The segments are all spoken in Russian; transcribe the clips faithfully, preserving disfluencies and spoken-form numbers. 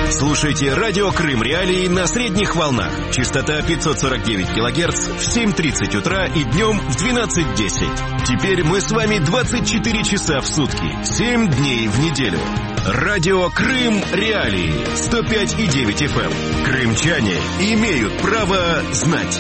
Слушайте радио Крым Реалии на средних волнах. Частота пятьсот сорок девять килогерц в семь тридцать утра и днем в двенадцать десять. Теперь мы с вами двадцать четыре часа в сутки, семь дней в неделю. Радио Крым Реалии сто пять и девять эф эм. Крымчане имеют право знать.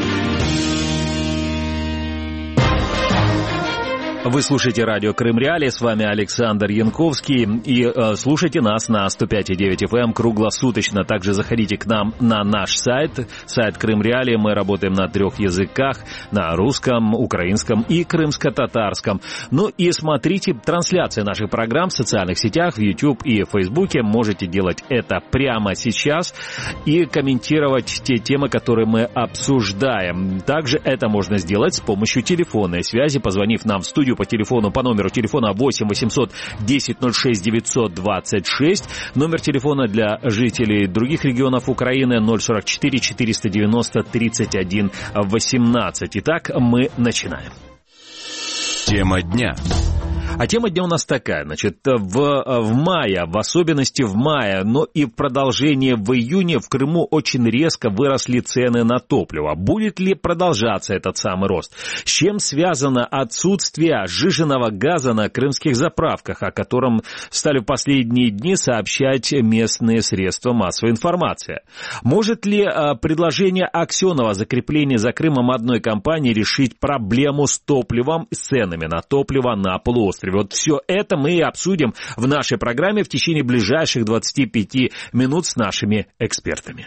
Вы слушаете радио Крым Реалии, с вами Александр Янковский, и э, слушайте нас на сто пять и девять эф эм круглосуточно. Также заходите к нам на наш сайт, сайт Крым Реалии. Мы работаем на трех языках, на русском, украинском и крымско-татарском. Ну и смотрите трансляции наших программ в социальных сетях, в YouTube и в Фейсбуке. Можете делать это прямо сейчас и комментировать те темы, которые мы обсуждаем. Также это можно сделать с помощью телефонной связи, позвонив нам в студию по телефону, по номеру телефона восемь восемьсот десять ноль шесть девятьсот двадцать шесть. Номер телефона для жителей других регионов Украины ноль сорок четыре четыреста девяносто тридцать один восемнадцать. Итак, мы начинаем. Тема дня. А тема дня у нас такая, значит, в, в мае, в особенности в мае, но и в продолжение в июне в Крыму очень резко выросли цены на топливо. Будет ли продолжаться этот самый рост? С чем связано отсутствие сжиженного газа на крымских заправках, о котором стали в последние дни сообщать местные средства массовой информации? Может ли предложение Аксенова о закреплении за Крымом одной компании решить проблему с топливом, с ценами на топливо на полуострове? Вот все это мы и обсудим в нашей программе в течение ближайших двадцати пяти минут с нашими экспертами.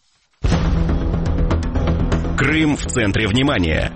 Крым в центре внимания.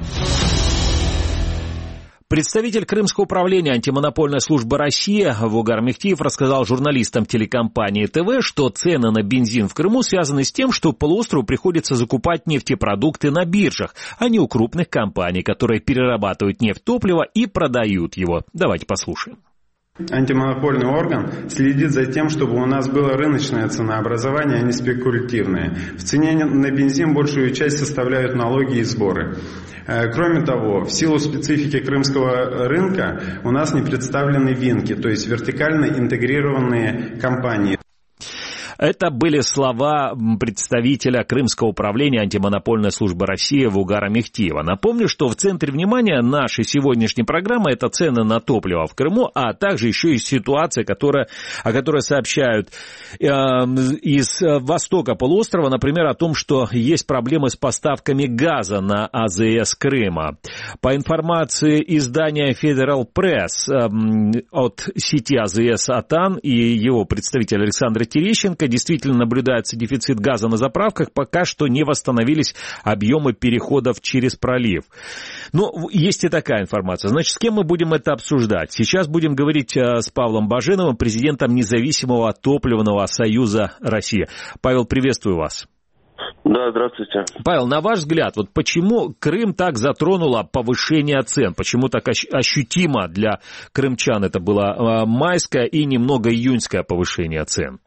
Представитель Крымского управления антимонопольной службы России Вугар Мехтиев рассказал журналистам телекомпании ТВ, что цены на бензин в Крыму связаны с тем, что полуострову приходится закупать нефтепродукты на биржах, а не у крупных компаний, которые перерабатывают нефть, топливо и продают его. Давайте послушаем. Антимонопольный орган следит за тем, чтобы у нас было рыночное ценообразование, а не спекулятивное. В цене на бензин большую часть составляют налоги и сборы. Кроме того, в силу специфики крымского рынка у нас не представлены винки, то есть вертикально интегрированные компании. Это были слова представителя Крымского управления антимонопольной службы России Вугара Мехтиева. Напомню, что в центре внимания нашей сегодняшней программы это цены на топливо в Крыму, а также еще и ситуация, которая, о которой сообщают э, из востока полуострова, например, о том, что есть проблемы с поставками газа на АЗС Крыма. По информации издания Federal Press э, от сети АЗС «Атан» и его представитель Александр Терещенко, действительно наблюдается дефицит газа на заправках, пока что не восстановились объемы переходов через пролив. Но есть и такая информация. Значит, с кем мы будем это обсуждать? Сейчас будем говорить с Павлом Баженовым, президентом Независимого топливного союза России. Павел, приветствую вас. Да, здравствуйте. Павел, на ваш взгляд, вот почему Крым так затронуло повышение цен? Почему так ощутимо для крымчан это было майское и немного июньское повышение цен?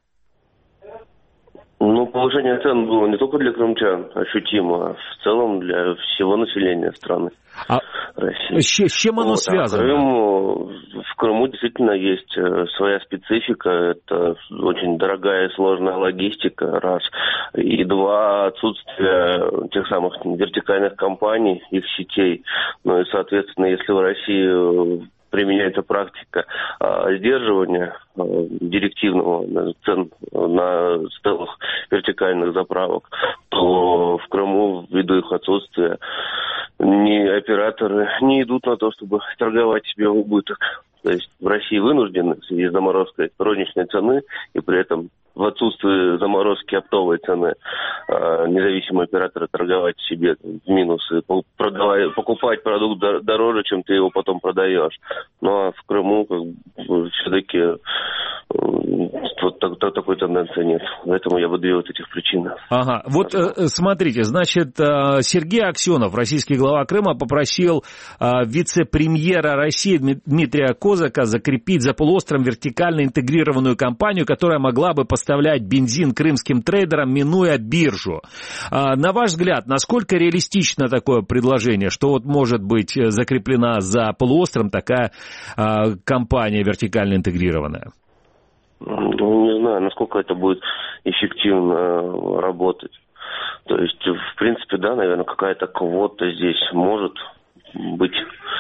Ну, повышение цен было не только для крымчан ощутимо, а в целом для всего населения страны а России. С чем оно вот, связано? А Крым, в Крыму действительно есть своя специфика. Это очень дорогая и сложная логистика, раз. И два, отсутствие тех самых вертикальных компаний, их сетей. Ну и, соответственно, если в России применяется практика а, сдерживания а, директивного цен на целых вертикальных заправок, то в Крыму, ввиду их отсутствия, ни операторы не идут на то, чтобы торговать себе в убыток. То есть в России вынуждены в связи с заморозкой розничной цены и при этом в отсутствии заморозки оптовой цены э, независимые операторы торговать себе в минусы, продавать, покупать продукт дороже, чем ты его потом продаешь. Ну а в Крыму как бы, все-таки э, вот так, так, такой тенденции нет. Поэтому я выдаю вот этих причин. Ага, вот э, смотрите, значит, э, Сергей Аксенов, российский глава Крыма, попросил э, вице-премьера России Дмитрия Козака закрепить за полуостровом вертикально интегрированную компанию, которая могла бы поставлять бензин крымским трейдерам, минуя биржу. Э, на ваш взгляд, насколько реалистично такое предложение, что вот может быть закреплена за полуостровом такая э, компания вертикально интегрированная? Ну, не знаю, насколько это будет эффективно работать. То есть, в принципе, да, наверное, какая-то квота здесь может быть,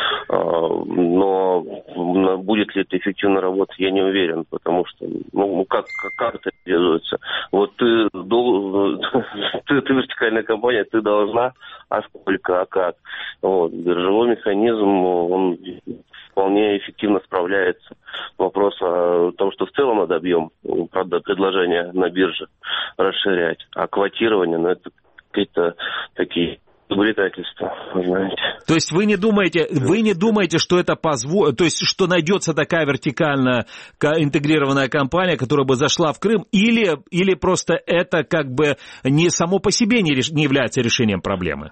но будет ли это эффективно работать, я не уверен, потому что, ну, как, как это делается? Вот ты, ты, ты вертикальная компания, ты должна, а сколько, а как? Вот. Биржевой механизм, он вполне эффективно справляется. Вопрос о том, что в целом надо объем предложения на бирже расширять, а квотирование, ну, это какие-то такие изобретательства, знаете. То есть вы не думаете, вы не думаете, что это позволит, то есть что найдется такая вертикально интегрированная компания, которая бы зашла в Крым, или, или просто это как бы не само по себе не, реш, не является решением проблемы?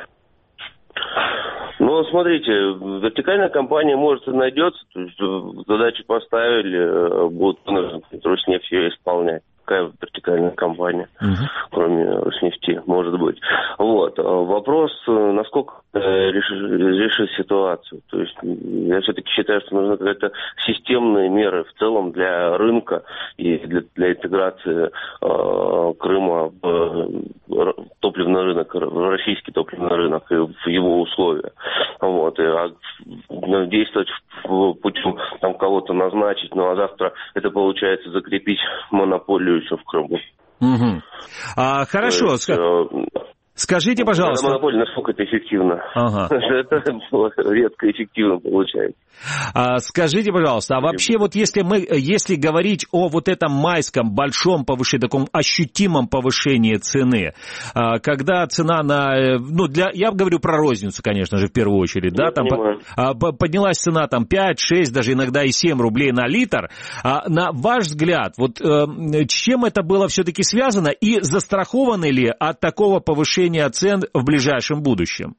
Ну, смотрите, вертикальная компания, может, и найдется, то есть задачу поставили, будут Роснефть ее исполнять. Какая вертикальная компания, uh-huh. кроме Роснефти, может быть. Вот. Вопрос, насколько решит, решит ситуацию. То есть я все-таки считаю, что нужны какие-то системные меры в целом для рынка и для, для интеграции э, Крыма в топливный рынок, в российский топливный рынок и в его условия. Вот. И, а, действовать путем там, кого-то назначить, ну а завтра это получается закрепить монополию еще в Крыму. Угу. А, хорошо. Есть, Ска- Скажите, пожалуйста. Монополия, насколько это эффективно? Ага. Это редко эффективно получается. А, скажите, пожалуйста, а вообще вот если мы, если говорить о вот этом майском большом повышении, таком ощутимом повышении цены, а, когда цена на, ну, для, я говорю про розницу, конечно же, в первую очередь, я да, там а, поднялась цена там пять, шесть, даже иногда и семь рублей на литр, а, на ваш взгляд, вот э, чем это было все-таки связано и застрахованы ли от такого повышения цен в ближайшем будущем?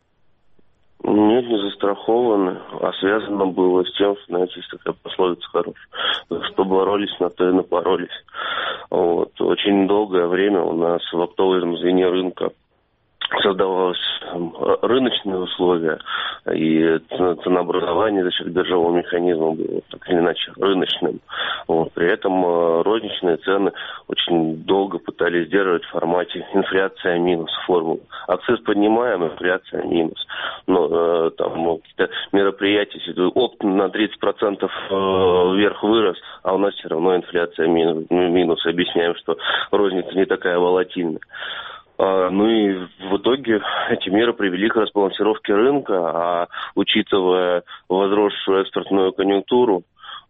Нет, не застрахованы, а связано было с тем, что, знаете, есть такая пословица хорошая, что боролись, на то и напоролись. Вот. Очень долгое время у нас в оптовом звене рынка создавалось рыночные условия, и ценообразование за счет биржевого механизма было так или иначе рыночным. Вот. При этом розничные цены очень долго пытались сдерживать в формате инфляция минус формулы. Акциз поднимаем, инфляция минус. Но э, там ну, какие-то мероприятия, опт на тридцать процентов э, вверх вырос, а у нас все равно инфляция минус. минус. Объясняем, что розница не такая волатильная. Ну и в итоге эти меры привели к разбалансировке рынка, а учитывая возросшую экспортную конъюнктуру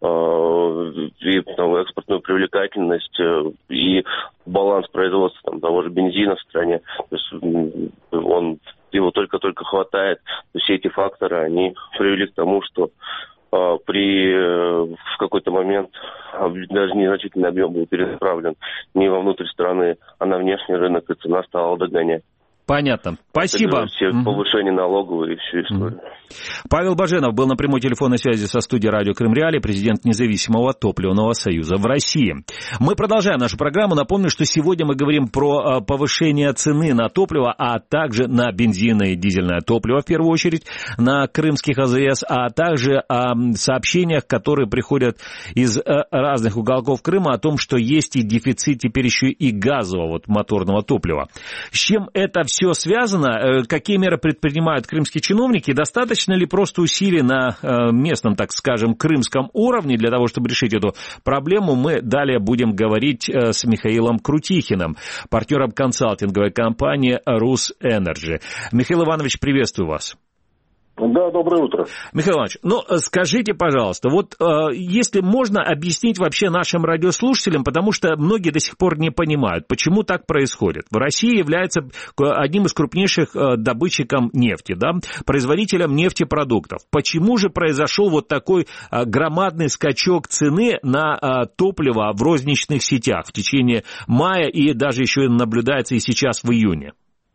и там, экспортную привлекательность и баланс производства там, того же бензина в стране, то есть он, его только-только хватает, то все эти факторы, они привели к тому, что при в какой-то момент даже незначительный объем был перенаправлен не вовнутрь страны, а на внешний рынок, и цена стала догонять. Понятно. Спасибо. Все повышение налоговой и всю историю. Павел Баженов был на прямой телефонной связи со студией радио Крым Реалии, президент независимого топливного союза в России. Мы продолжаем нашу программу. Напомню, что сегодня мы говорим про повышение цены на топливо, а также на бензин и дизельное топливо, в первую очередь, на крымских АЗС, а также о сообщениях, которые приходят из разных уголков Крыма о том, что есть и дефицит теперь еще и газового вот, моторного топлива. С чем это все связано? Какие меры предпринимают крымские чиновники? Достаточно ли просто усилий на местном, так скажем, крымском уровне для того, чтобы решить эту проблему? Мы далее будем говорить с Михаилом Крутихиным, партнером консалтинговой компании «Русэнерджи». Михаил Иванович, приветствую вас. Да, доброе утро. Михаил Иванович, ну скажите, пожалуйста, вот э, если можно объяснить вообще нашим радиослушателям, потому что многие до сих пор не понимают, почему так происходит. В России является одним из крупнейших э, добытчиком нефти, да, производителем нефтепродуктов. Почему же произошел вот такой э, громадный скачок цены на э, топливо в розничных сетях в течение мая и даже еще наблюдается и сейчас в июне?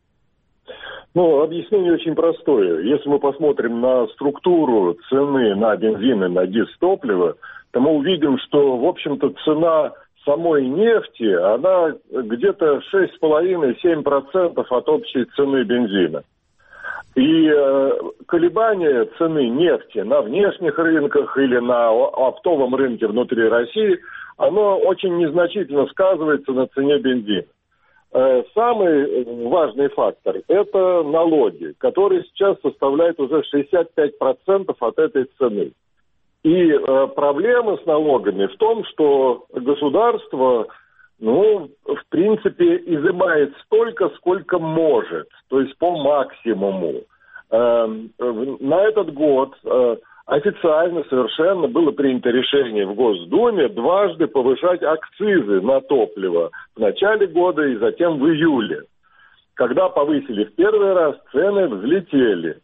Ну, объяснение очень простое. Если мы посмотрим на структуру цены на бензин и на дизтопливо, то мы увидим, что, в общем-то, цена самой нефти, она где-то шесть целых пять десятых - семь процентов от общей цены бензина. И э, колебания цены нефти на внешних рынках или на оптовом рынке внутри России, оно очень незначительно сказывается на цене бензина. Самый важный фактор – это налоги, которые сейчас составляют уже шестьдесят пять процентов от этой цены. И проблема с налогами в том, что государство, ну, в принципе, изымает столько, сколько может, то есть по максимуму. На этот год официально совершенно было принято решение в Госдуме дважды повышать акцизы на топливо в начале года и затем в июле. Когда повысили в первый раз, цены взлетели.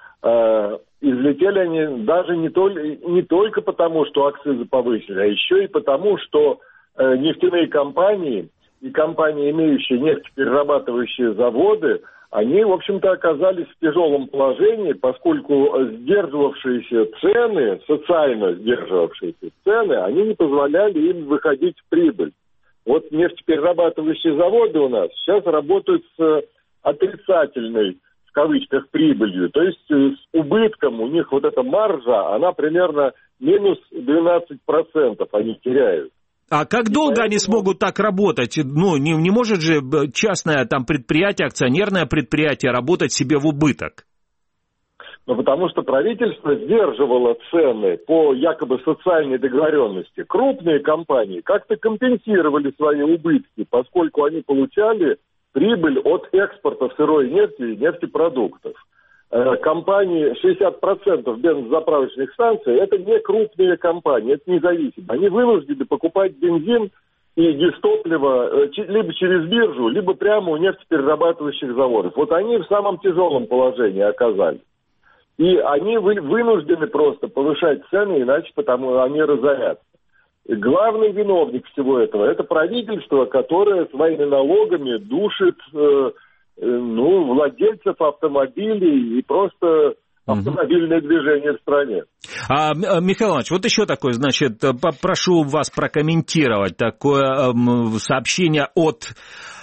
И взлетели они даже не только, не только потому, что акцизы повысили, а еще и потому, что нефтяные компании и компании, имеющие нефтеперерабатывающие заводы, они, в общем-то, оказались в тяжелом положении, поскольку сдерживавшиеся цены, социально сдерживавшиеся цены, они не позволяли им выходить в прибыль. Вот нефтеперерабатывающие заводы у нас сейчас работают с отрицательной, в кавычках, прибылью. То есть с убытком у них вот эта маржа, она примерно минус двенадцать процентов они теряют. А как долго поэтому... они смогут так работать? Ну, не, не может же частное там предприятие, акционерное предприятие работать себе в убыток? Ну, потому что правительство сдерживало цены по якобы социальной договоренности. Крупные компании как-то компенсировали свои убытки, поскольку они получали прибыль от экспорта сырой нефти и нефтепродуктов. Компании, шестьдесят процентов бензозаправочных станций, это не крупные компании, это независимые. Они вынуждены покупать бензин и дистопливо либо через биржу, либо прямо у нефтеперерабатывающих заводов. Вот они в самом тяжелом положении оказались. И они вынуждены просто повышать цены, иначе потому они разорятся. И главный виновник всего этого – это правительство, которое своими налогами душит... ну, владельцев автомобилей и просто автомобильное движение в стране. А, Михаил Иванович, вот еще такое, значит, попрошу вас прокомментировать такое сообщение от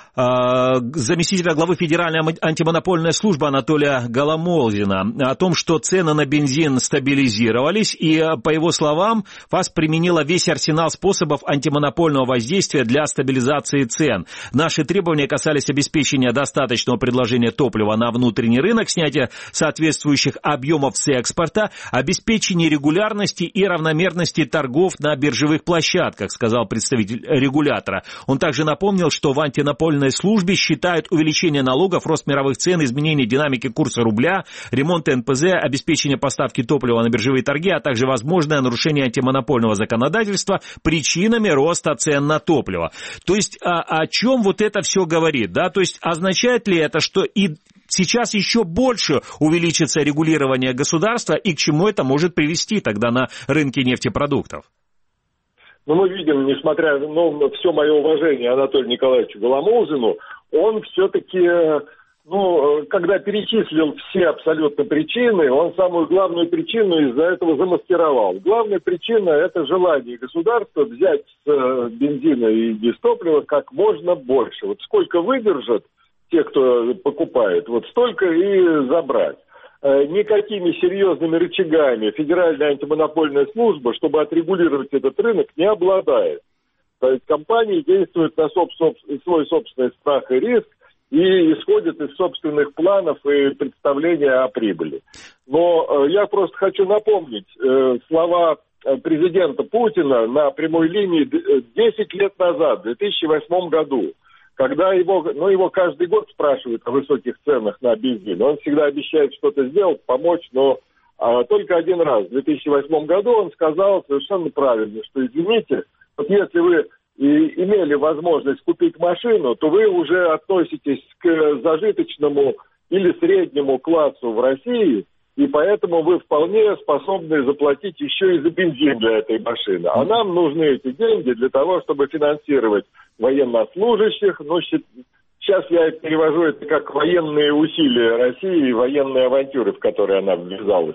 заместителя главы Федеральной антимонопольной службы Анатолия Голомолзина о том, что цены на бензин стабилизировались, и, по его словам, ФАС применила весь арсенал способов антимонопольного воздействия для стабилизации цен. Наши требования касались обеспечения достаточного предложения топлива на внутренний рынок, снятия соответствующих объемов с экспорта, обеспечения регулярности и равномерности торгов на биржевых площадках, сказал представитель регулятора. Он также напомнил, что в антимонопольной службе считают увеличение налогов, рост мировых цен, изменение динамики курса рубля, ремонт эн пэ зэ, обеспечение поставки топлива на биржевые торги, а также возможное нарушение антимонопольного законодательства причинами роста цен на топливо. То есть о, о чем вот это все говорит? Да? То есть означает ли это, что и сейчас еще больше увеличится регулирование государства, и к чему это может привести тогда на рынке нефтепродуктов? Но мы видим, несмотря ну, на все мое уважение Анатолию Николаевичу Голомолзину, он все-таки, ну, когда перечислил все абсолютно причины, он самую главную причину из-за этого замаскировал. Главная причина – это желание государства взять с бензина и дистоплива как можно больше. Вот сколько выдержат те, кто покупает, вот столько и забрать. Никакими серьезными рычагами Федеральная антимонопольная служба, чтобы отрегулировать этот рынок, не обладает. То есть компании действуют на соб- свой собственный страх и риск и исходят из собственных планов и представления о прибыли. Но э, я просто хочу напомнить э, слова президента Путина на прямой линии десять лет назад, в две тысячи восьмом году. Когда его, ну, его каждый год спрашивают о высоких ценах на бензин, он всегда обещает что-то сделать, помочь, но а, только один раз, в две тысячи восьмом году, он сказал совершенно правильно, что, извините, вот если вы и имели возможность купить машину, то вы уже относитесь к зажиточному или среднему классу в России, и поэтому вы вполне способны заплатить еще и за бензин для этой машины. А нам нужны эти деньги для того, чтобы финансировать военнослужащих. Ну, сейчас я перевожу это как военные усилия России и военные авантюры, в которые она ввязалась.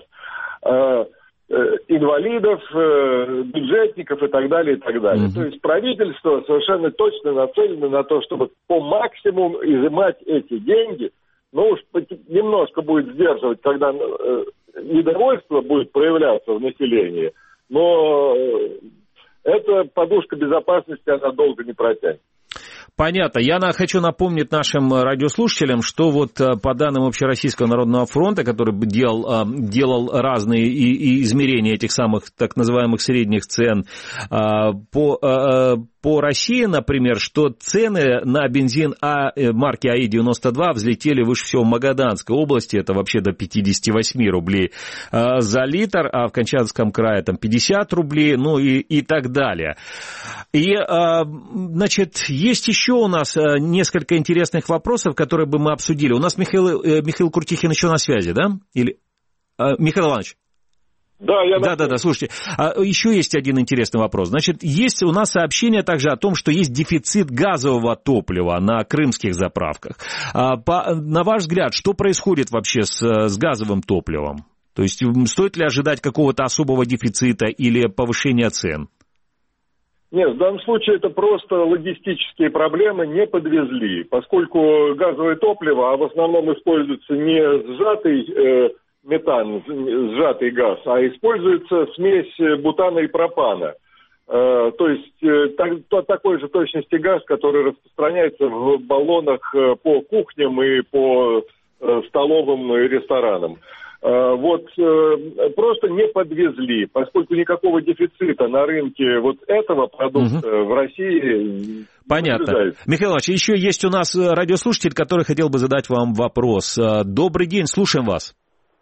Инвалидов, бюджетников и так далее, и так далее. Mm-hmm. То есть правительство совершенно точно нацелено на то, чтобы по максимуму изымать эти деньги. Ну уж немножко будет сдерживать, когда э, недовольство будет проявляться в населении, но э, эта подушка безопасности, она долго не протянет. Понятно. Я хочу напомнить нашим радиослушателям, что вот по данным Общероссийского народного фронта, который делал, делал разные измерения этих самых так называемых средних цен по, по России, например, что цены на бензин А, марки АИ девяносто два взлетели выше всего в Магаданской области, это вообще до пятьдесят восемь рублей за литр, а в Камчатском крае там пятьдесят рублей, ну и, и так далее. И, значит, есть еще у нас несколько интересных вопросов, которые бы мы обсудили. У нас Михаил, Михаил Крутихин еще на связи, да? Или... Михаил Иванович? Да, я... Да, да, да, слушайте, еще есть один интересный вопрос. Значит, есть у нас сообщение также о том, что есть дефицит газового топлива на крымских заправках. По, на ваш взгляд, что происходит вообще с, с газовым топливом? То есть стоит ли ожидать какого-то особого дефицита или повышения цен? Нет, в данном случае это просто логистические проблемы, не подвезли, поскольку газовое топливо, а в основном используется не сжатый э, метан, сжатый газ, а используется смесь бутана и пропана. Э, то есть э, так, то, такой же точности газ, который распространяется в баллонах э, по кухням и по э, столовым и ресторанам. Вот просто не подвезли, поскольку никакого дефицита на рынке вот этого продукта угу. в России. Понятно. Михаил Иванович, еще есть у нас радиослушатель, который хотел бы задать вам вопрос. Добрый день, слушаем вас.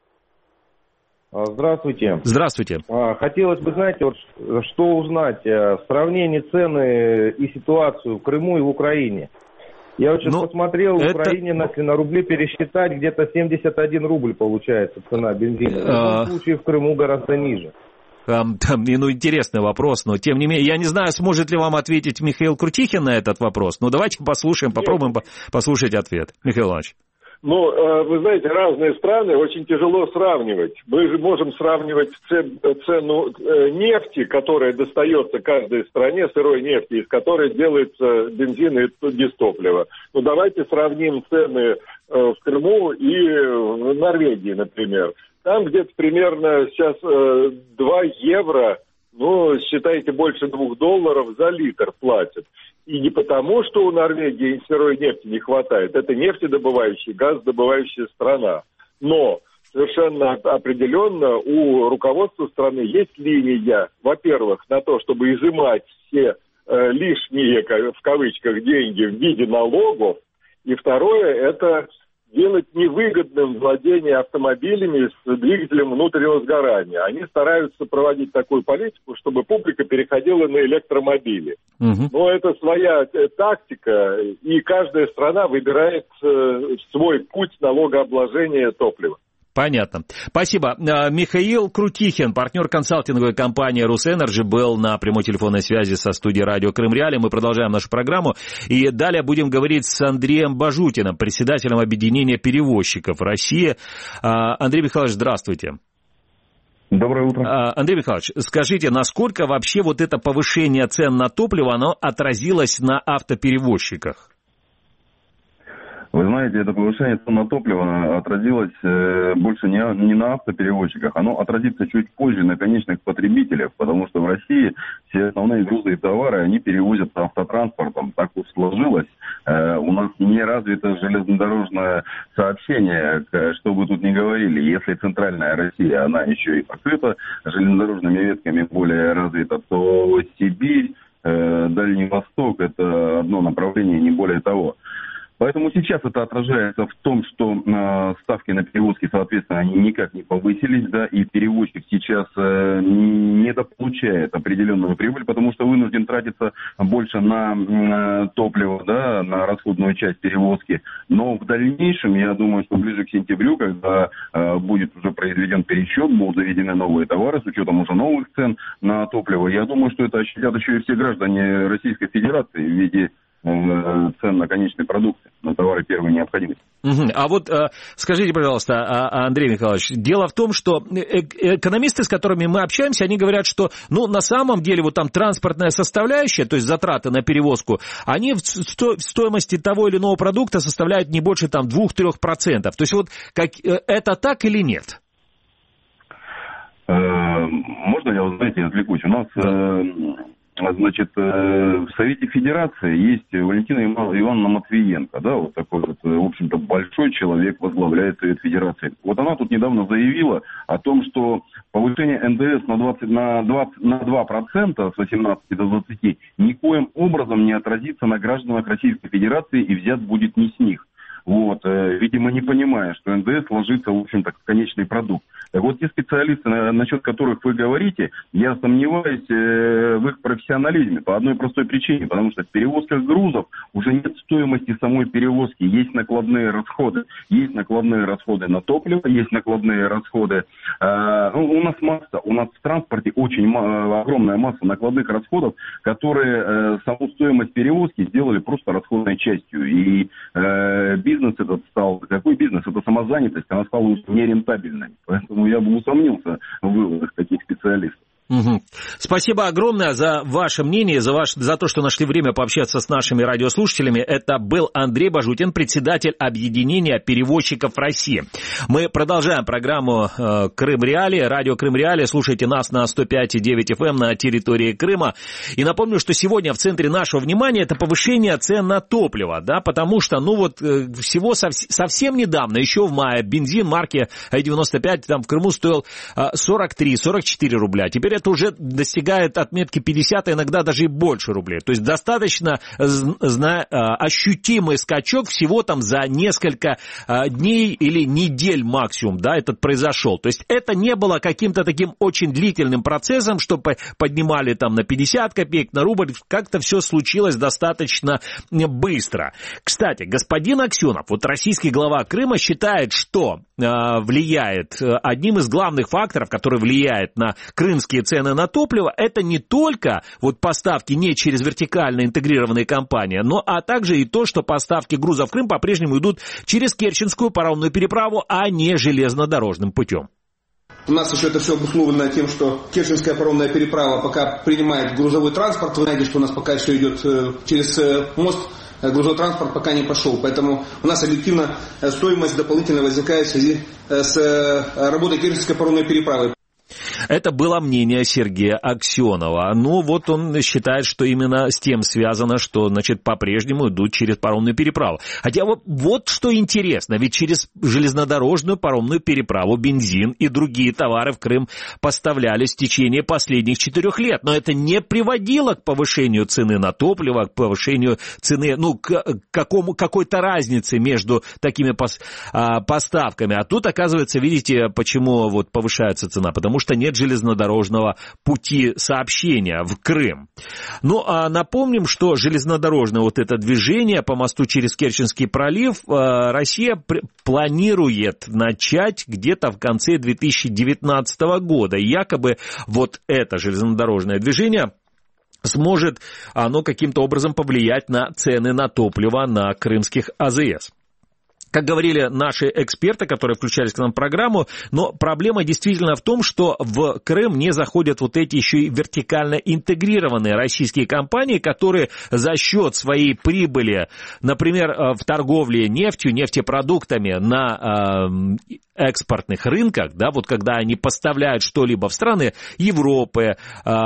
Здравствуйте. Здравствуйте. Хотелось бы, знаете, вот что узнать, сравнение цены и ситуацию в Крыму и в Украине. Я вот сейчас ну, посмотрел, в это... Украине, если на рубли пересчитать, где-то семьдесят один рубль получается цена бензина. В этом случае в Крыму гораздо ниже. Там, там, ну, интересный вопрос, но тем не менее, я не знаю, сможет ли вам ответить Михаил Крутихин на этот вопрос, но давайте послушаем, попробуем Нет. послушать ответ. Михаил Иванович. Ну, вы знаете, разные страны очень тяжело сравнивать. Мы же можем сравнивать цену нефти, которая достается каждой стране, сырой нефти, из которой делается бензин и дистопливо. Ну, давайте сравним цены в Крыму и в Норвегии, например. Там где-то примерно сейчас два евро, ну, считайте, больше двух долларов за литр платят. И не потому, что у Норвегии сырой нефти не хватает. Это нефтедобывающая, газодобывающая страна. Но совершенно определенно у руководства страны есть линия, во-первых, на то, чтобы изымать все э, лишние, в кавычках, деньги в виде налогов. И второе, это делать невыгодным владение автомобилями с двигателем внутреннего сгорания. Они стараются проводить такую политику, чтобы публика переходила на электромобили. Угу. Но это своя тактика, и каждая страна выбирает свой путь налогообложения топлива. Понятно. Спасибо. Михаил Крутихин, партнер консалтинговой компании «Русэнерджи», был на прямой телефонной связи со студией радио Крым Реалии. Мы продолжаем нашу программу. И далее будем говорить с Андреем Бажутиным, председателем объединения перевозчиков России. Андрей Михайлович, здравствуйте. Доброе утро. Андрей Михайлович, скажите, насколько вообще вот это повышение цен на топливо, оно отразилось на автоперевозчиках? Вы знаете, это повышение цен на топливо отразилось э, больше не, не на автоперевозчиках, оно отразится чуть позже на конечных потребителях, потому что в России все основные грузы и товары, они перевозятся автотранспортом. Так уж сложилось. Э, у нас не развито железнодорожное сообщение, что бы тут ни говорили. Если центральная Россия, она еще и покрыта железнодорожными ветками, более развита, то Сибирь, э, Дальний Восток – это одно направление, не более того. Поэтому сейчас это отражается в том, что э, ставки на перевозки, соответственно, они никак не повысились, да, и перевозчик сейчас э, недополучает определенную прибыль, потому что вынужден тратиться больше на э, топливо, да, на расходную часть перевозки. Но в дальнейшем, я думаю, что ближе к сентябрю, когда э, будет уже произведен пересчет, будут заведены новые товары с учетом уже новых цен на топливо, я думаю, что это ощутят еще и все граждане Российской Федерации в виде цен на конечные продукты, на товары первой необходимости. Угу. А вот скажите, пожалуйста, Андрей Михайлович, дело в том, что экономисты, с которыми мы общаемся, они говорят, что, ну, на самом деле, вот там транспортная составляющая, то есть затраты на перевозку, они в стоимости того или иного продукта составляют не больше там двух-трёх процентов. То есть вот как, это так или нет? Можно я, знаете, отвлекусь? У нас... значит, в Совете Федерации есть Валентина Ивановна Матвиенко, да, вот такой вот, в общем-то, большой человек возглавляет Совет Федерации. Вот она тут недавно заявила о том, что повышение эн дэ эс на, двадцать, на, двадцать, на два процента с восемнадцати до двадцати никоим образом не отразится на гражданах Российской Федерации и взят будет не с них. Вот, э, видимо, не понимая, что эн дэ эс ложится, в общем-то, в конечный продукт. Так вот, те специалисты, на, насчет которых вы говорите, я сомневаюсь э, в их профессионализме по одной простой причине, потому что в перевозках грузов уже нет стоимости самой перевозки, есть накладные расходы. Есть накладные расходы на топливо, есть накладные расходы. Э, ну, у нас масса, у нас в транспорте очень ма- огромная масса накладных расходов, которые э, саму стоимость перевозки сделали просто расходной частью. И э, бизнес этот стал, какой бизнес? Это самозанятость, она стала нерентабельной. Поэтому я бы усомнился в выводах таких специалистов. Угу. Спасибо огромное за ваше мнение, за, ваш, за то, что нашли время пообщаться с нашими радиослушателями. Это был Андрей Бажутин, председатель Объединения перевозчиков России. Мы продолжаем программу э, Крым Реалии, радио Крым Реалии. Слушайте нас на сто пять и девять эф эм на территории Крыма. И напомню, что сегодня в центре нашего внимания это повышение цен на топливо, да, потому что, ну вот, э, всего сов- совсем недавно, еще в мае, бензин марки ай девяносто пять там в Крыму стоил э, сорок три - сорок четыре рубля. Теперь это уже достигает отметки пятьдесят, а иногда даже и больше рублей. То есть достаточно зна- ощутимый скачок всего там за несколько дней или недель максимум, да, этот произошел. То есть это не было каким-то таким очень длительным процессом, что поднимали там на пятьдесят копеек, на рубль. Как-то все случилось достаточно быстро. Кстати, господин Аксенов, вот российский глава Крыма, считает, что э, влияет, одним из главных факторов, который влияет на крымские цены на топливо, это не только вот поставки не через вертикально интегрированные компании, но а также и то, что поставки грузов в Крым по-прежнему идут через Керченскую паромную переправу, а не железнодорожным путем. У нас еще это все обусловлено тем, что Керченская паромная переправа пока принимает грузовой транспорт. Вы знаете, что у нас пока еще идет через мост, грузовой транспорт пока не пошел. Поэтому у нас объективно стоимость дополнительно возникает в связи с работой Керченской паромной переправы. Это было мнение Сергея Аксенова. Ну, вот он считает, что именно с тем связано, что, значит, по-прежнему идут через паромную переправу. Хотя вот, вот что интересно, ведь через железнодорожную паромную переправу бензин и другие товары в Крым поставлялись в течение последних четырех лет. Но это не приводило к повышению цены на топливо, к повышению цены, ну, к какому, какой-то разнице между такими пос, а, поставками. А тут, оказывается, видите, почему вот повышается цена, потому что нет железнодорожного пути сообщения в Крым. Ну, а напомним, что железнодорожное вот это движение по мосту через Керченский пролив Россия планирует начать где-то в конце две тысячи девятнадцатого года. И якобы вот это железнодорожное движение сможет оно каким-то образом повлиять на цены на топливо на крымских а зэ эс. Как говорили наши эксперты, которые включались к нам в программу, но проблема действительно в том, что в Крым не заходят вот эти еще и вертикально интегрированные российские компании, которые за счет своей прибыли, например, в торговле нефтью, нефтепродуктами на э, экспортных рынках, да, вот когда они поставляют что-либо в страны Европы, э,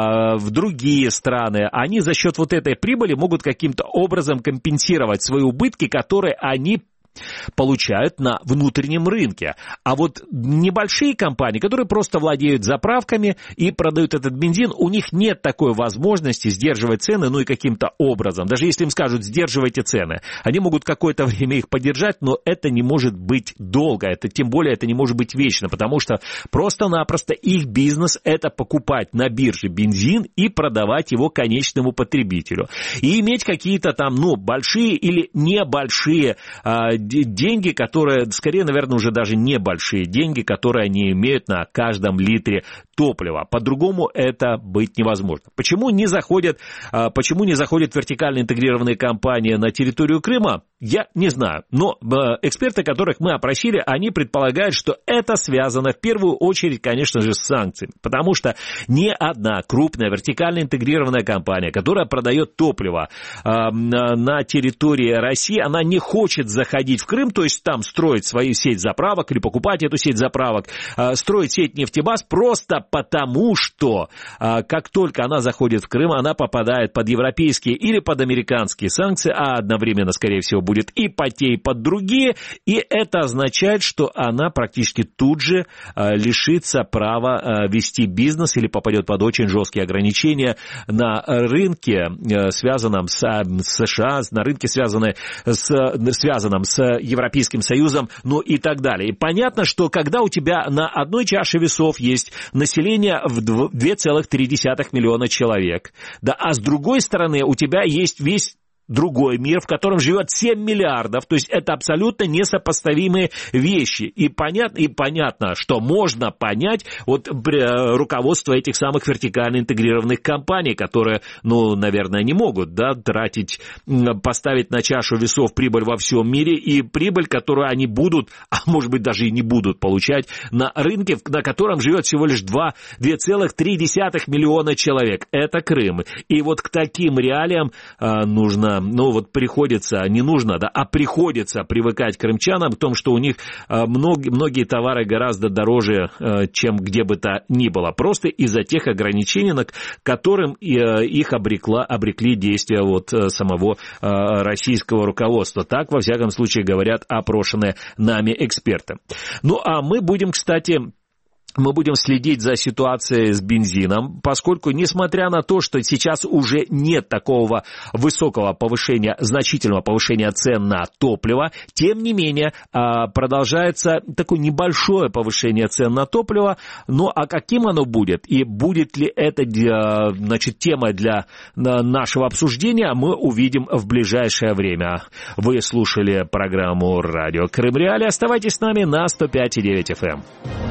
в другие страны, они за счет вот этой прибыли могут каким-то образом компенсировать свои убытки, которые они получают на внутреннем рынке. А вот небольшие компании, которые просто владеют заправками и продают этот бензин, у них нет такой возможности сдерживать цены, ну и каким-то образом. Даже если им скажут, сдерживайте цены, они могут какое-то время их поддержать, но это не может быть долго, это, тем более это не может быть вечно, потому что просто-напросто их бизнес — это покупать на бирже бензин и продавать его конечному потребителю. И иметь какие-то там, ну, большие или небольшие а, деньги, которые, скорее, наверное, уже даже небольшие деньги, которые они имеют на каждом литре топлива. По-другому это быть невозможно. Почему не заходят, почему не заходят вертикально интегрированные компании на территорию Крыма, я не знаю. Но эксперты, которых мы опросили, они предполагают, что это связано в первую очередь, конечно же, с санкциями. Потому что ни одна крупная вертикально интегрированная компания, которая продает топливо на территории России, она не хочет заходить заходить в Крым, то есть там строить свою сеть заправок или покупать эту сеть заправок, строить сеть нефтебаз просто потому, что как только она заходит в Крым, она попадает под европейские или под американские санкции, а одновременно, скорее всего, будет и под те, и под другие, и это означает, что она практически тут же лишится права вести бизнес или попадет под очень жесткие ограничения на рынке, связанном с США, на рынке, связанном с, связанном с Европейским Союзом, ну и так далее. И понятно, что когда у тебя на одной чаше весов есть население в два целых три десятых миллиона человек, да, а с другой стороны у тебя есть весь другой мир, в котором живет семь миллиардов, то есть это абсолютно несопоставимые вещи. И понятно, и понятно, что можно понять вот руководство этих самых вертикально интегрированных компаний, которые, ну, наверное, не могут, да, тратить, поставить на чашу весов прибыль во всем мире и прибыль, которую они будут, а может быть даже и не будут получать на рынке, на котором живет всего лишь два целых три десятых миллиона человек. Это Крым. И вот к таким реалиям а, нужно ну вот приходится, не нужно, да, а приходится привыкать крымчанам к тому, что у них многие, многие товары гораздо дороже, чем где бы то ни было, просто из-за тех ограничений, на которым их обрекла, обрекли действия вот самого российского руководства. Так, во всяком случае, говорят опрошенные нами эксперты. Ну, а мы будем, кстати... Мы будем следить за ситуацией с бензином, поскольку, несмотря на то, что сейчас уже нет такого высокого повышения, значительного повышения цен на топливо, тем не менее продолжается такое небольшое повышение цен на топливо. Ну, а каким оно будет и будет ли это, значит, тема для нашего обсуждения, мы увидим в ближайшее время. Вы слушали программу «Радио Крым Реалии». Оставайтесь с нами на сто пять и девять эф эм.